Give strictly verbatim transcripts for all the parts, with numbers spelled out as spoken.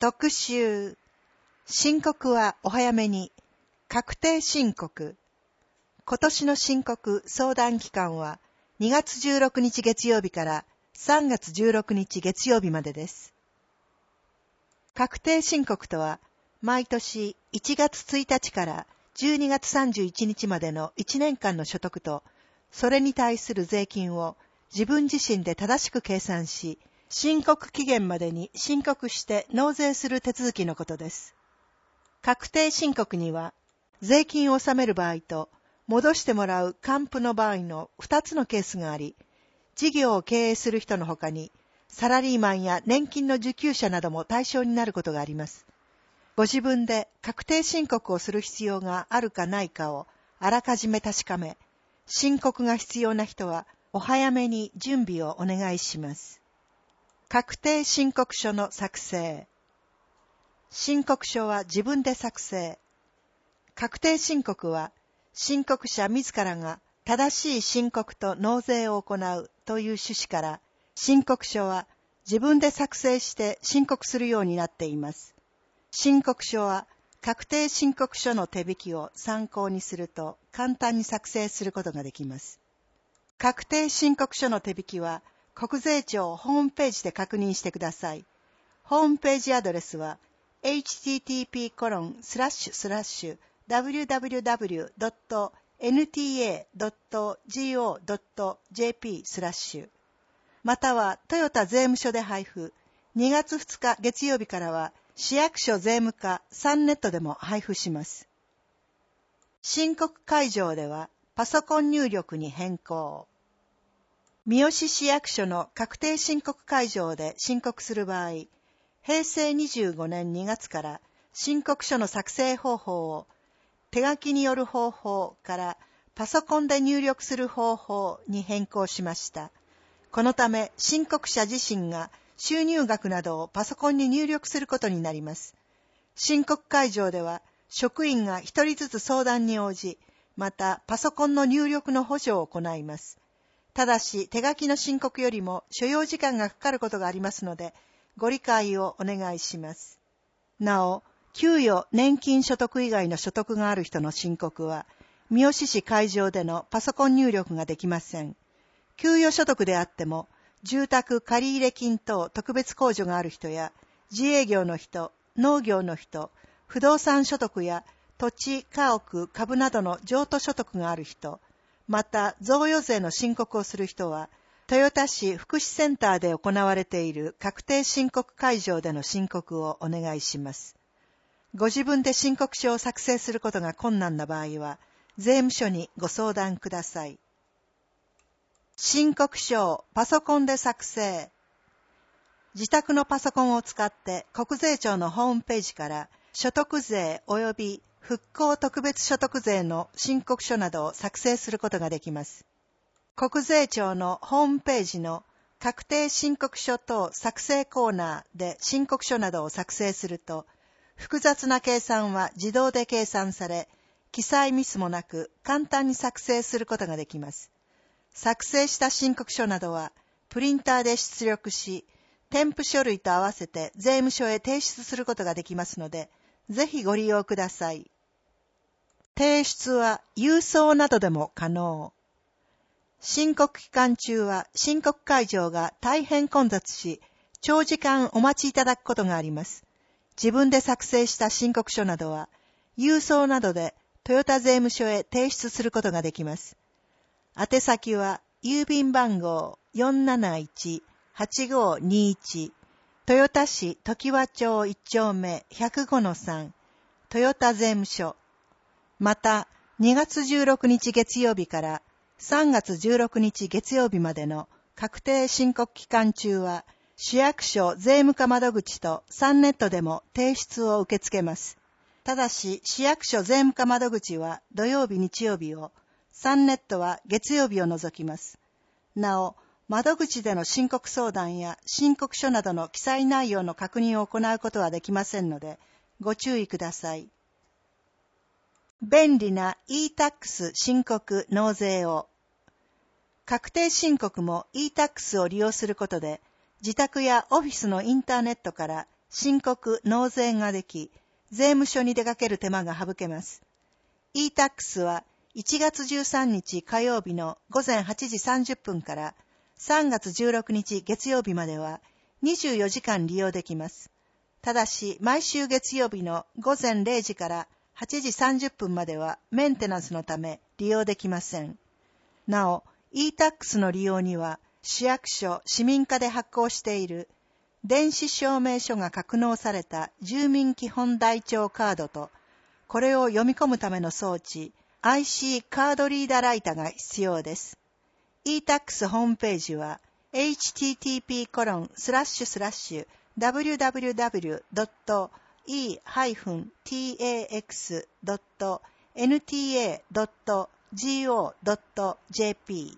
特集。申告はお早めに。確定申告。今年の申告相談期間はにがつじゅうろくにち月曜日からさんがつじゅうろくにち月曜日までです。確定申告とは、毎年いちがつついたちからじゅうにがつさんじゅういちにちまでのいちねんかんの所得と、それに対する税金を自分自身で正しく計算し、申告期限までに申告して納税する手続きのことです。確定申告には、税金を納める場合と、戻してもらう還付の場合のふたつのケースがあり、事業を経営する人のほかに、サラリーマンや年金の受給者なども対象になることがあります。ご自分で確定申告をする必要があるかないかをあらかじめ確かめ、申告が必要な人はお早めに準備をお願いします。確定申告書の作成。申告書は自分で作成。確定申告は申告者自らが正しい申告と納税を行うという趣旨から、申告書は自分で作成して申告するようになっています。申告書は確定申告書の手引きを参考にすると簡単に作成することができます。確定申告書の手引きは国税庁ホームページで確認してください。ホームページアドレスは エイチティーティーピーコロンスラッシュスラッシュダブリューダブリューダブリュードットエヌティーエードットジーオードットジェーピー スラッシュまたはトヨタ税務署で配布、にがつふつか月曜日からは市役所税務課サンネットでも配布します。申告会場ではパソコン入力に変更。三好市役所の確定申告会場で申告する場合、へいせいにじゅうごねんにがつから申告書の作成方法を手書きによる方法からパソコンで入力する方法に変更しました。このため申告者自身が収入額などをパソコンに入力することになります。申告会場では職員が一人ずつ相談に応じ、またパソコンの入力の補助を行います。ただし手書きの申告よりも所要時間がかかることがありますので、ご理解をお願いします。なお、給与・年金所得以外の所得がある人の申告は、三好市会場でのパソコン入力ができません。給与所得であっても、住宅借入金等特別控除がある人や、自営業の人、農業の人、不動産所得や土地、家屋、株などの譲渡所得がある人、また贈与税の申告をする人は、豊田市福祉センターで行われている確定申告会場での申告をお願いします。ご自分で申告書を作成することが困難な場合は、税務署にご相談ください。申告書をパソコンで作成。自宅のパソコンを使って国税庁のホームページから所得税及び復興特別所得税の申告書などを作成することができます。国税庁のホームページの確定申告書等作成コーナーで申告書などを作成すると、複雑な計算は自動で計算され、記載ミスもなく簡単に作成することができます。作成した申告書などは、プリンターで出力し、添付書類と合わせて税務署へ提出することができますので、ぜひご利用ください。提出は郵送などでも可能。申告期間中は申告会場が大変混雑し、長時間お待ちいただくことがあります。自分で作成した申告書などは、郵送などでトヨタ税務署へ提出することができます。宛先は、郵便番号 よんなないちはちごにいち、豊田市常盤町いちちょうめひゃくごのさん、豊田税務署。また、にがつじゅうろくにち月曜日からさんがつじゅうろくにち月曜日までの確定申告期間中は、市役所税務課窓口とサンネットでも提出を受け付けます。ただし、市役所税務課窓口は土曜日日曜日を、サンネットは月曜日を除きます。なお、窓口での申告相談や申告書などの記載内容の確認を行うことはできませんので、ご注意ください。便利な イータックス 申告納税を。確定申告も イータックス を利用することで、自宅やオフィスのインターネットから申告・納税ができ、税務署に出かける手間が省けます。イータックス はいちがつじゅうさんにち火曜日のごぜんはちじさんじゅっぷんからさんがつじゅうろくにち月曜日まではにじゅうよじかん利用できます。ただし、毎週月曜日のごぜんれいじからはちじさんじゅっぷんまではメンテナンスのため利用できません。なお、イータックス の利用には市役所・市民課で発行している電子証明書が格納された住民基本台帳カードと、これを読み込むための装置 アイシー カードリーダーライタが必要です。イータックス ホームページは エイチティーティーピーコロンスラッシュスラッシュダブリューダブリューダブリュードットイーハイフンティーエーエックスドットエヌティーエードットジーオードットジェーピー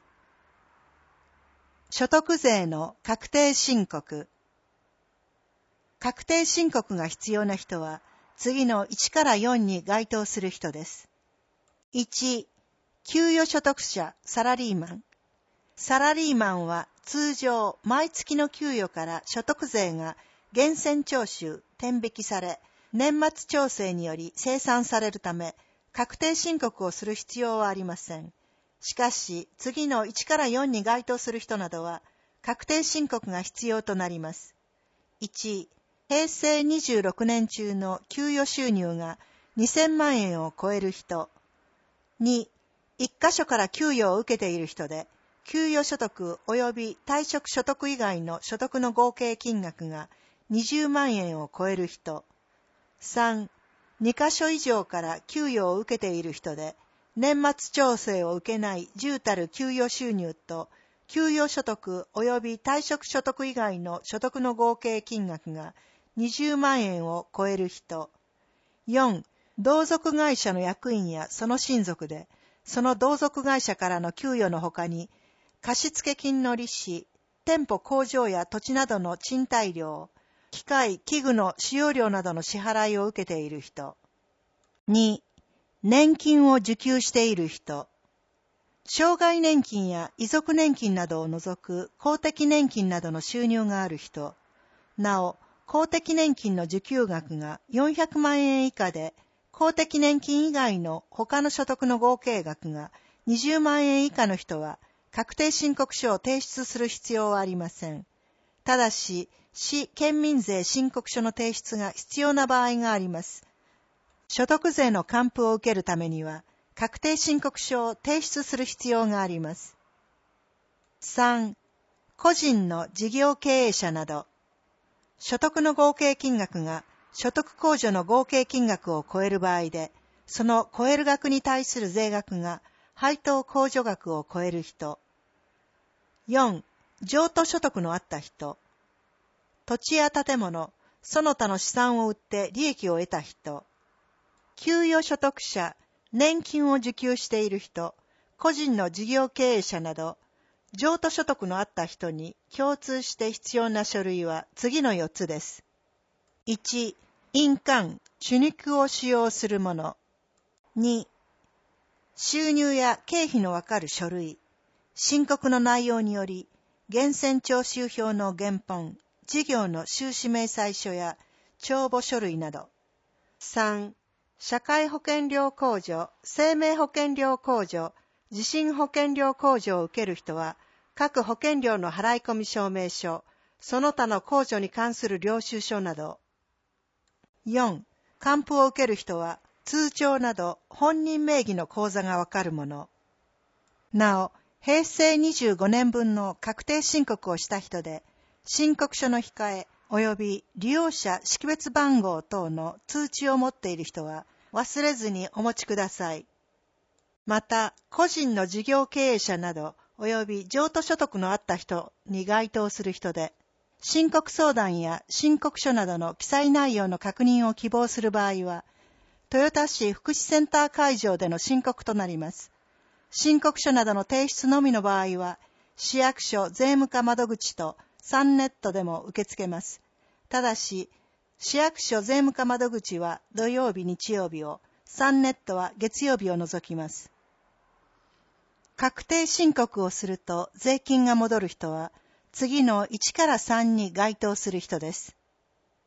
所得税の確定申告。確定申告が必要な人は次のいちからよんに該当する人です。いち、給与所得者サラリーマン。サラリーマンは通常毎月の給与から所得税が源泉徴収、天引きされ、年末調整により精算されるため、確定申告をする必要はありません。しかし、次のいちからよんに該当する人などは、確定申告が必要となります。いち、平成にじゅうろくねん中の給与収入がにせんまんえんを超える人。に、一箇所から給与を受けている人で、給与所得及び退職所得以外の所得の合計金額がにじゅうまんえんを超える人。さん、に箇所以上から給与を受けている人で、年末調整を受けない重たる給与収入と、給与所得及び退職所得以外の所得の合計金額がにじゅうまんえんを超える人。よん、同族会社の役員やその親族で、その同族会社からの給与のほかに、貸付金の利子、店舗工場や土地などの賃貸料、機械、器具の使用料などの支払いを受けている人。に、年金を受給している人。障害年金や遺族年金などを除く公的年金などの収入がある人。なお、公的年金の受給額がよんひゃくまんえん以下で、公的年金以外の他の所得の合計額がにじゅうまんえん以下の人は、確定申告書を提出する必要はありません。ただし、市県民税申告書の提出が必要な場合があります。所得税の還付を受けるためには、確定申告書を提出する必要があります。さん、個人の事業経営者など、所得の合計金額が所得控除の合計金額を超える場合で、その超える額に対する税額が配当控除額を超える人。よん、譲渡所得のあった人。土地や建物、その他の資産を売って利益を得た人。給与所得者、年金を受給している人、個人の事業経営者など、譲渡所得のあった人に共通して必要な書類は次のよっつです。いち、印鑑、手肉を使用するもの。に、収入や経費のわかる書類。申告の内容により、源泉徴収票の原本、事業の収支明細書や帳簿書類など。さん、社会保険料控除、生命保険料控除、地震保険料控除を受ける人は、各保険料の払い込み証明書、その他の控除に関する領収書など。よん、還付を受ける人は、通帳など本人名義の口座がわかるもの。なお、平成にじゅうごねんぶんの確定申告をした人で、申告書の控え及び利用者識別番号等の通知を持っている人は忘れずにお持ちください。また、個人の事業経営者など及び譲渡所得のあった人に該当する人で、申告相談や申告書などの記載内容の確認を希望する場合は、豊田市福祉センター会場での申告となります。申告書などの提出のみの場合は、市役所税務課窓口とサンネットでも受け付けます。ただし、市役所税務課窓口は土曜日、日曜日を、サンネットは月曜日を除きます。確定申告をすると税金が戻る人は、次のいちからさんに該当する人です。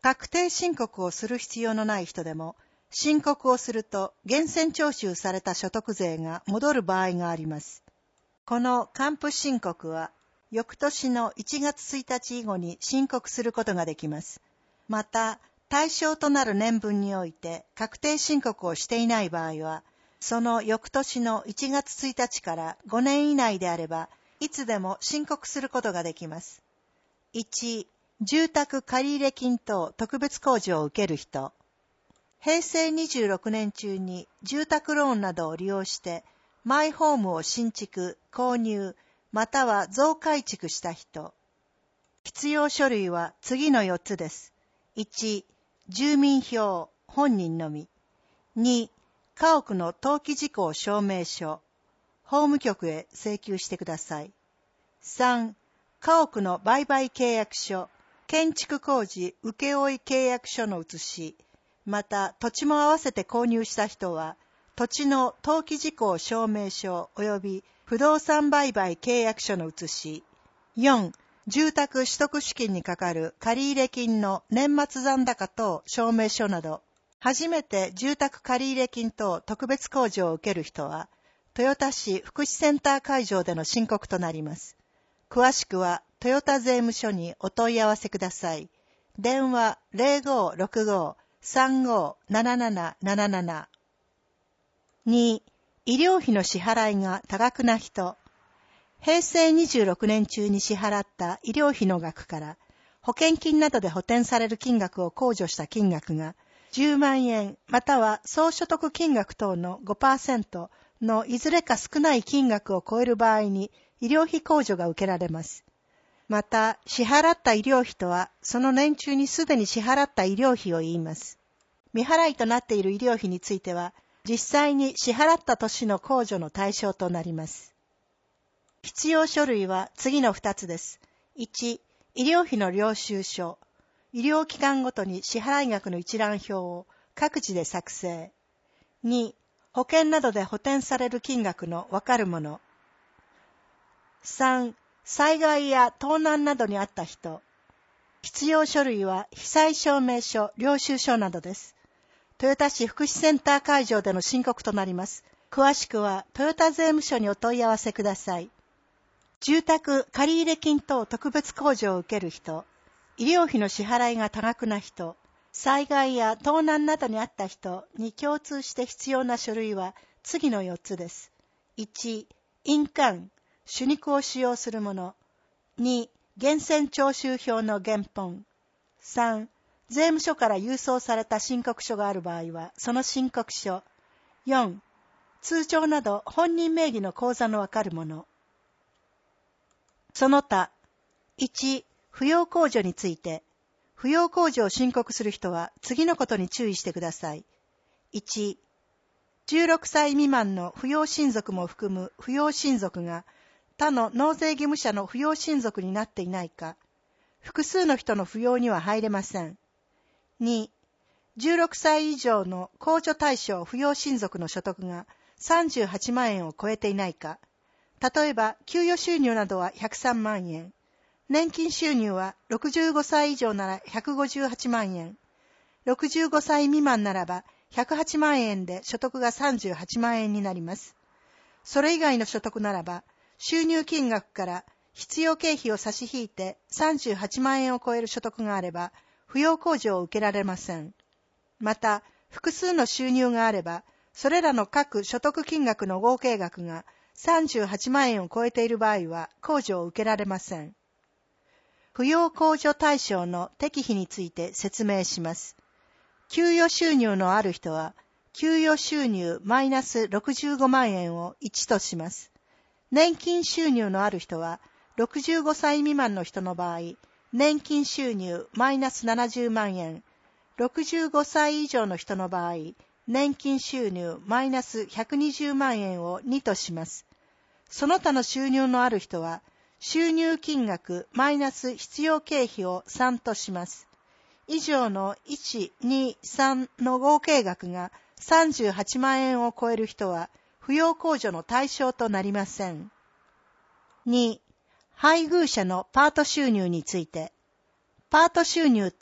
確定申告をする必要のない人でも、申告をすると源泉徴収された所得税が戻る場合があります。この還付申告は、翌年のいちがつついたち以後に申告することができます。また、対象となる年分において確定申告をしていない場合は、その翌年のいちがつついたちからごねん以内であれば、いつでも申告することができます。いち、住宅借入金等特別控除を受ける人。へいせいにじゅうろくねん中に住宅ローンなどを利用して、マイホームを新築、購入、または増改築した人。必要書類は次のよっつです。いち、住民票、本人のみ。に、家屋の登記事項証明書。法務局へ請求してください。さん、家屋の売買契約書、建築工事請負契約書の写し、また土地も合わせて購入した人は、土地の登記事項証明書及び不動産売買契約書の写し。よん、住宅取得資金にかかる借入金の年末残高等証明書など、初めて住宅借入金等特別控除を受ける人は、豊田市福祉センター会場での申告となります。詳しくは、豊田税務署にお問い合わせください。電話 ゼロごーろくごーさんごーなななななななな。に、医療費の支払いが多額な人。へいせいにじゅうろくねん中に支払った医療費の額から、保険金などで補填される金額を控除した金額が、じゅうまんえんまたは総所得金額等の ごパーセント のいずれか少ない金額を超える場合に医療費控除が受けられます。また、支払った医療費とは、その年中にすでに支払った医療費を言います。未払いとなっている医療費については、実際に支払った年の控除の対象となります。必要書類は次のふたつです。いち、医療費の領収書。医療機関ごとに支払い額の一覧表を各自で作成。に、保険などで補填される金額のわかるもの。さん、災害や盗難などにあった人。必要書類は被災証明書、領収書などです。豊田市福祉センター会場での申告となります。詳しくは豊田税務署にお問い合わせください。住宅借入金等特別控除を受ける人、医療費の支払いが多額な人、災害や盗難などにあった人に共通して必要な書類は次のよっつです。いち、印鑑、朱肉を使用するもの。に、源泉徴収票の原本。さん、税務署から郵送された申告書がある場合は、その申告書。よん、通帳など本人名義の口座のわかるもの。その他、いち、扶養控除について、扶養控除を申告する人は次のことに注意してください。いち、じゅうろくさい未満の扶養親族も含む扶養親族が他の納税義務者の扶養親族になっていないか、複数の人の扶養には入れません。に、じゅうろくさい以上の控除対象扶養親族の所得がさんじゅうはちまんえんを超えていないか、例えば給与収入などはひゃくさんまんえん、年金収入はろくじゅうごさい以上ならひゃくごじゅうはちまんえん、ろくじゅうごさい未満ならばひゃくはちまんえんで所得がさんじゅうはちまんえんになります。それ以外の所得ならば、収入金額から必要経費を差し引いてさんじゅうはちまんえんを超える所得があれば、扶養控除を受けられません。また、複数の収入があれば、それらの各所得金額の合計額がさんじゅうはちまんえんを超えている場合は控除を受けられません。扶養控除対象の適費について説明します。給与収入のある人は、給与収入マイナスろくじゅうごまんえんをいちとします。年金収入のある人は、ろくじゅうごさい未満の人の場合、年金収入マイナスななじゅうまんえん、ろくじゅうごさい以上の人の場合、年金収入マイナスひゃくにじゅうまんえんをにとします。その他の収入のある人は、収入金額マイナス必要経費をさんとします。以上のいち、に、さんの合計額がさんじゅうはちまんえんを超える人は、扶養控除の対象となりません。に、配偶者のパート収入について、パート収入と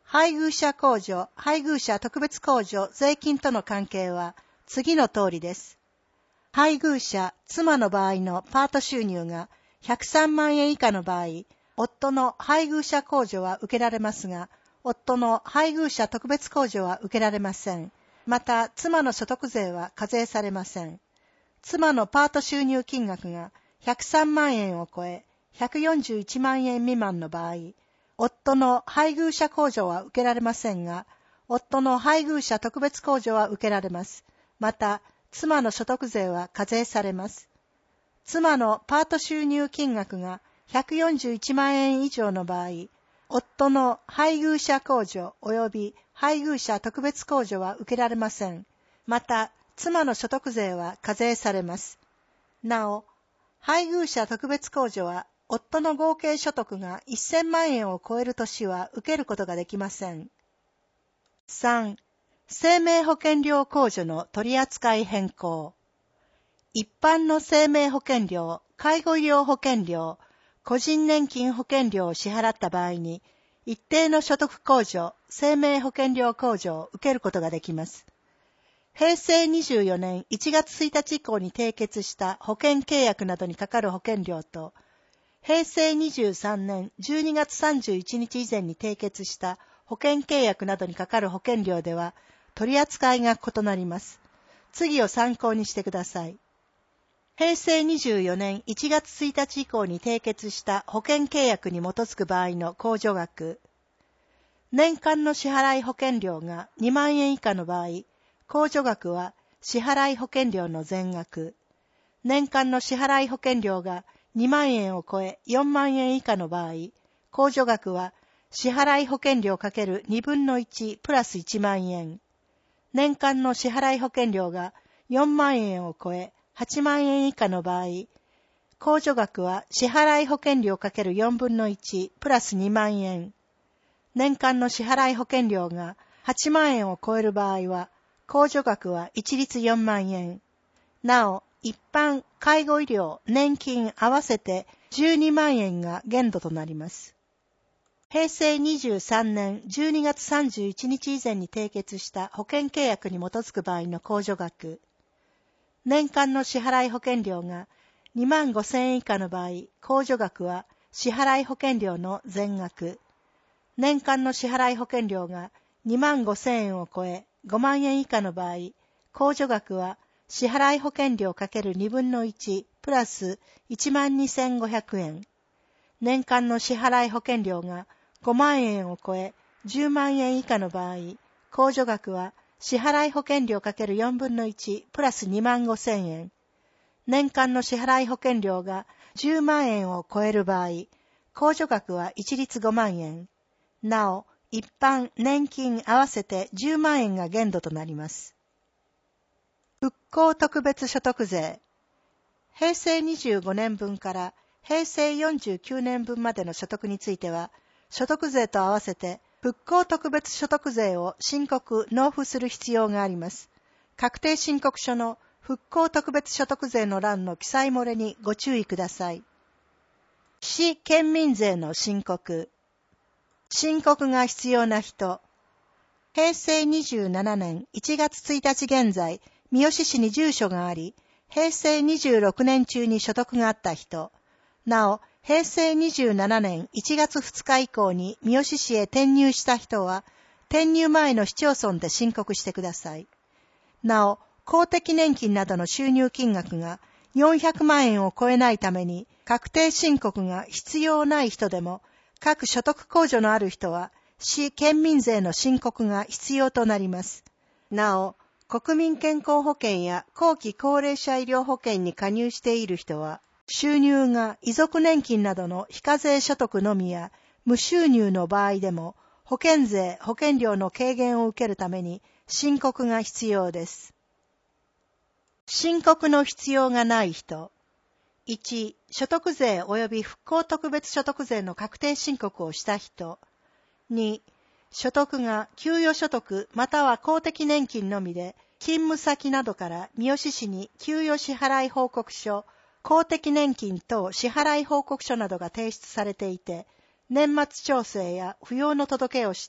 配偶者控除、配偶者特別控除、税金との関係は次の通りです。配偶者、妻の場合のパート収入がひゃくさんまんえん以下の場合、夫の配偶者控除は受けられますが、夫の配偶者特別控除は受けられません。また、妻の所得税は課税されません。妻のパート収入金額がひゃくさんまんえんを超え、ひゃくよんじゅういちまんえん未満の場合、夫の配偶者控除は受けられませんが、夫の配偶者特別控除は受けられます。また、妻の所得税は課税されます。妻のパート収入金額がひゃくよんじゅういちまんえん以上の場合、夫の配偶者控除及び配偶者特別控除は受けられません。また、妻の所得税は課税されます。なお、配偶者特別控除は、夫の合計所得がせんまんえんを超える年は受けることができません。さん. 生命保険料控除の取扱い変更。一般の生命保険料、介護医療保険料、個人年金保険料を支払った場合に、一定の所得控除、生命保険料控除を受けることができます。へいせいにじゅうよねんいちがつついたち以降に締結した保険契約などにかかる保険料と、へいせいにじゅうさんねんじゅうにがつさんじゅういちにち以前に締結した保険契約などにかかる保険料では取り扱いが異なります。次を参考にしてください。へいせいにじゅうよねんいちがつついたち以降に締結した保険契約に基づく場合の控除額。年間の支払い保険料がにまんえん以下の場合、控除額は支払い保険料の全額。年間の支払い保険料がにまんえんを超えよんまんえん以下の場合、控除額は支払い保険料×にぶんのいちプラスいちまんえん。年間の支払い保険料がよんまんえんを超えはちまんえん以下の場合、控除額は支払い保険料×よんぶんのいちプラスにまんえん。年間の支払い保険料がはちまんえんを超える場合は、控除額は一律よんまんえん。なお、一般、介護医療、年金合わせてじゅうにまんえんが限度となります。へいせいにじゅうさんねんじゅうにがつさんじゅういちにち以前に締結した保険契約に基づく場合の控除額。年間の支払い保険料がにまんごせんえん以下の場合、控除額は支払い保険料の全額。年間の支払い保険料がにまんごせんえんを超えごまんえん以下の場合、控除額は支払い保険料×にぶんのいちプラスいちまんにせんごひゃくえん。年間の支払い保険料がごまんえんを超えじゅうまんえん以下の場合、控除額は支払い保険料×よんぶんのいちプラスにまんごせんえん。年間の支払い保険料がじゅうまんえんを超える場合、控除額は一律ごまんえん。なお、一般、年金合わせてじゅうまんえんが限度となります。復興特別所得税。へいせいにじゅうごねんぶんからへいせいよんじゅうきゅうねんぶんまでの所得については、所得税と合わせて復興特別所得税を申告・納付する必要があります。確定申告書の復興特別所得税の欄の記載漏れにご注意ください。市県民税の申告。申告が必要な人。へいせいにじゅうななねんいちがつついたち現在、三好市に住所があり、へいせいにじゅうろくねん中に所得があった人。なお、へいせいにじゅうななねんいちがつふつか以降に三好市へ転入した人は、転入前の市町村で申告してください。なお、公的年金などの収入金額がよんひゃくまんえんを超えないために、確定申告が必要ない人でも、各所得控除のある人は、市県民税の申告が必要となります。なお、国民健康保険や後期高齢者医療保険に加入している人は、収入が遺族年金などの非課税所得のみや、無収入の場合でも、保険税・保険料の軽減を受けるために申告が必要です。申告の必要がない人。いち. 所得税及び復興特別所得税の確定申告をした人。に. 所得が給与所得または公的年金のみで、勤務先などから三好市に給与支払い報告書、公的年金等支払い報告書などが提出されていて、年末調整や扶養の届けをして、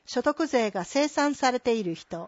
所得税が精算されている人。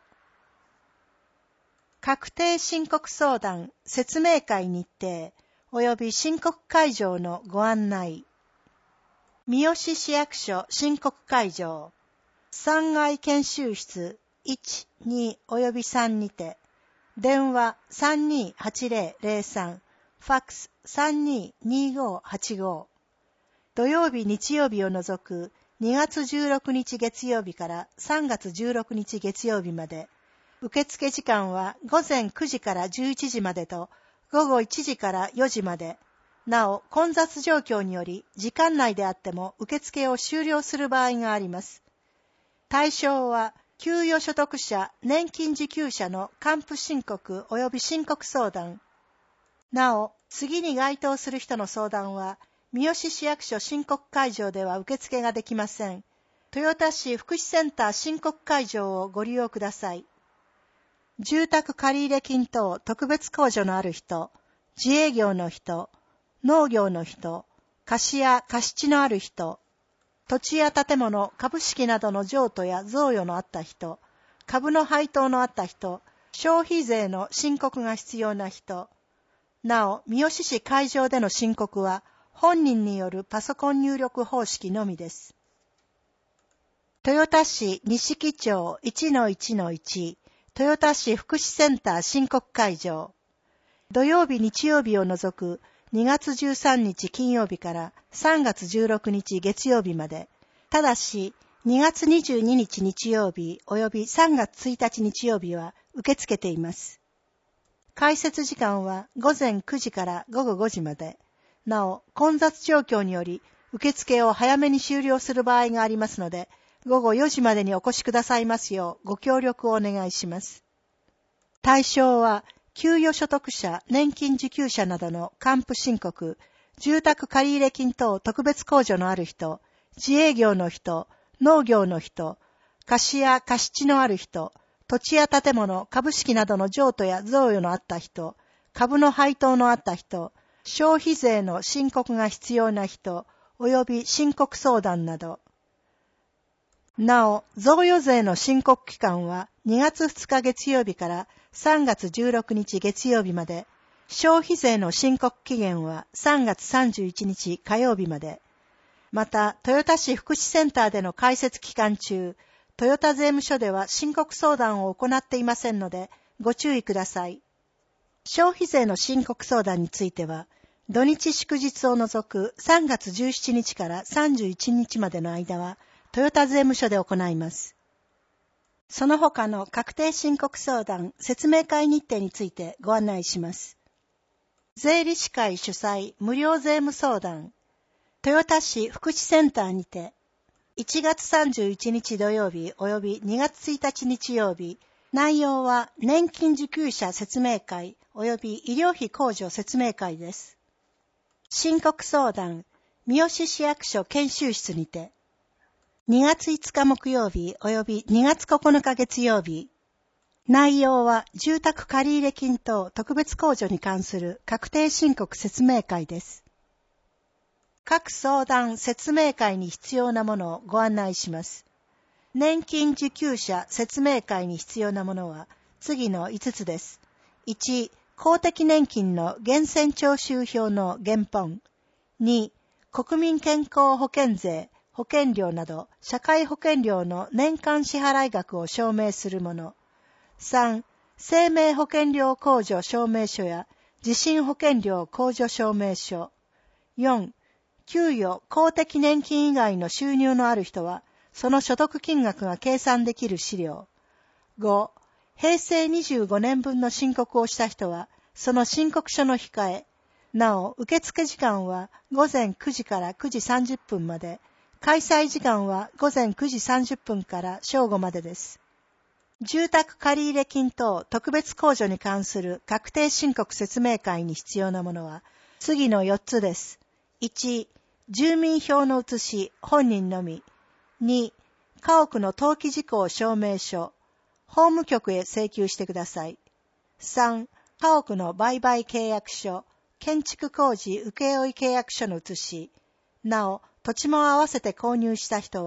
確定申告相談説明会日程及び申告会場のご案内。三好市役所申告会場。さんがい研修室いち、に及びさんにて。電話 さんにーはちぜろぜろさん。ファックス さんにーにーごーはちご。土曜日日曜日を除くにがつじゅうろくにち月曜日からさんがつじゅうろくにち月曜日まで。受付時間はごぜんくじからじゅういちじまでとごごいちじからよじまで。なお、混雑状況により時間内であっても受付を終了する場合があります。対象は、給与所得者、年金受給者の還付申告及び申告相談。なお、次に該当する人の相談は、三好市役所申告会場では受付ができません。豊田市福祉センター申告会場をご利用ください。住宅借入金等特別控除のある人、自営業の人、農業の人、貸や貸地のある人、土地や建物、株式などの譲渡や贈与のあった人、株の配当のあった人、消費税の申告が必要な人。なお、三好市会場での申告は、本人によるパソコン入力方式のみです。豊田市錦町 いちのいちのいち、豊田市福祉センター申告会場。土曜日日曜日を除くにがつじゅうさんにち金曜日からさんがつじゅうろくにち月曜日まで。ただし、にがつにじゅうににち日曜日及びさんがつついたち日曜日は受け付けています。開設時間はごぜんくじからごごごじまで。なお、混雑状況により受付を早めに終了する場合がありますので、ごごよじまでにお越しくださいますようご協力をお願いします。対象は、給与所得者、年金受給者などの還付申告、住宅借入金等特別控除のある人、自営業の人、農業の人、貸や貸地のある人、土地や建物、株式などの譲渡や贈与のあった人、株の配当のあった人、消費税の申告が必要な人、及び申告相談など。なお、贈与税の申告期間はにがつふつか月曜日からさんがつじゅうろくにち月曜日まで、消費税の申告期限はさんがつさんじゅういちにち火曜日まで。また、豊田市福祉センターでの開設期間中、豊田税務署では申告相談を行っていませんので、ご注意ください。消費税の申告相談については、土日祝日を除くさんがつじゅうしちにちからさんじゅういちにちまでの間は、豊田税務署で行います。その他の確定申告相談、説明会日程についてご案内します。税理士会主催無料税務相談、豊田市福祉センターにて、いちがつさんじゅういちにち土曜日及びにがつついたち日曜日、内容は年金受給者説明会及び医療費控除説明会です。申告相談、三好市役所研修室にて、にがついつか木曜日及びにがつここのか月曜日。内容は住宅借入金等特別控除に関する確定申告説明会です。各相談説明会に必要なものをご案内します。年金受給者説明会に必要なものは次のいつつです。いち、公的年金の源泉徴収票の原本。に、国民健康保険税、保険料など社会保険料の年間支払い額を証明するもの。さん、生命保険料控除証明書や地震保険料控除証明書。よん、給与公的年金以外の収入のある人はその所得金額が計算できる資料。ご、平成にじゅうごねんぶんの申告をした人はその申告書の控え。なお、受付時間はごぜんくじからくじさんじゅっぷんまで。開催時間はごぜんくじさんじゅっぷんから正午までです。住宅借入金等特別控除に関する確定申告説明会に必要なものは次のよっつです。いち、住民票の写し、本人のみ。に、家屋の登記事項証明書。法務局へ請求してください。さん、家屋の売買契約書、建築工事請負契約書の写し。なお、土地も合わせて購入した人は、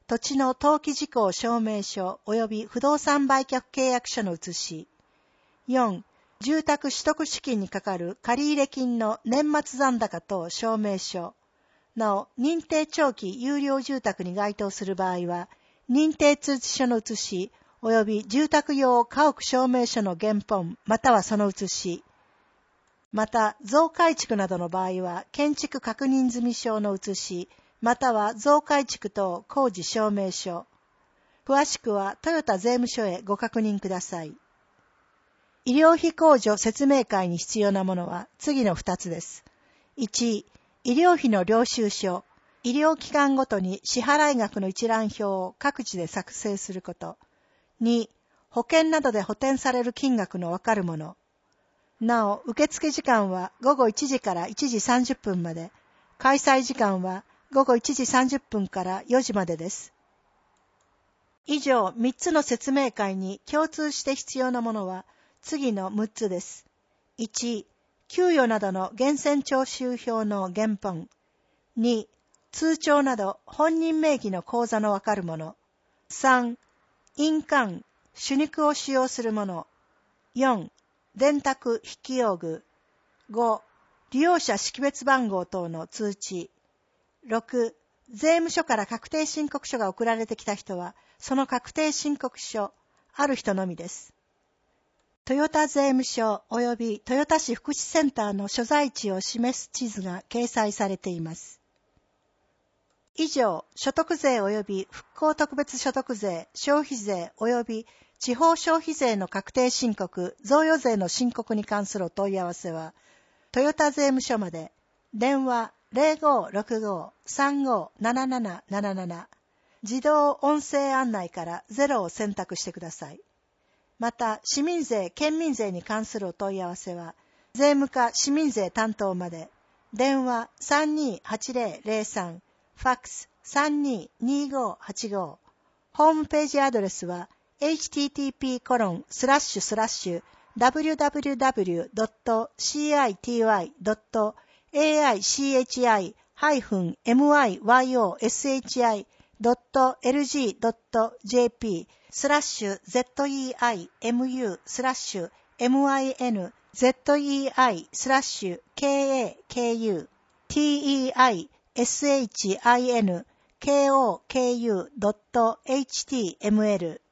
土地の登記事項証明書及び不動産売却契約書の写し。よん、住宅取得資金にかかる借入金の年末残高等証明書。なお、認定長期有料住宅に該当する場合は、認定通知書の写し、及び住宅用家屋証明書の原本、またはその写し。また、増改築などの場合は、建築確認済証の写し、または増改築等工事証明書。詳しくはトヨタ税務署へご確認ください。医療費控除説明会に必要なものは次のふたつです。いち、医療費の領収書。医療機関ごとに支払い額の一覧表を各地で作成すること。に、保険などで補填される金額のわかるもの。なお、受付時間はごごいちじからいちじさんじゅっぷんまで、開催時間はごごいちじさんじゅっぷんからよじまでです。以上みっつの説明会に共通して必要なものは次のむっつです。いち、給与などの源泉徴収票の原本。に、通帳など本人名義の口座のわかるもの。さん、印鑑、手肉を使用するもの。よん、電卓筆記用具。ご、利用者識別番号等の通知。ろく、税務署から確定申告書が送られてきた人は、その確定申告書、ある人のみです。トヨタ税務署及び豊田市福祉センターの所在地を示す地図が掲載されています。以上、所得税及び復興特別所得税、消費税及び地方消費税の確定申告、贈与税の申告に関するお問い合わせは、トヨタ税務署まで、電話 ゼロごろくご さんごなななななななな、自動音声案内からゼロを選択してください。また、市民税、県民税に関するお問い合わせは、税務課市民税担当まで、電話 さんにーはちゼロゼロさん、ファックス さんにーにーごはちご、ホームページアドレスは エイチティーティーピーコロンスラッシュスラッシュダブリューダブリューダブリュードットシーアイティーワイドットエーアイシーエイチアイハイフンエムアイワイオーエスエイチアイドットエルジードットジェーピースラッシュ ゼットイーアイエムユー スラッシュ エムアイエヌ ゼットイーアイ スラッシュ ケーエーケーユー ティーイーアイエスエイチアイエヌ ケーオーケーユー ドットエイチティーエムエル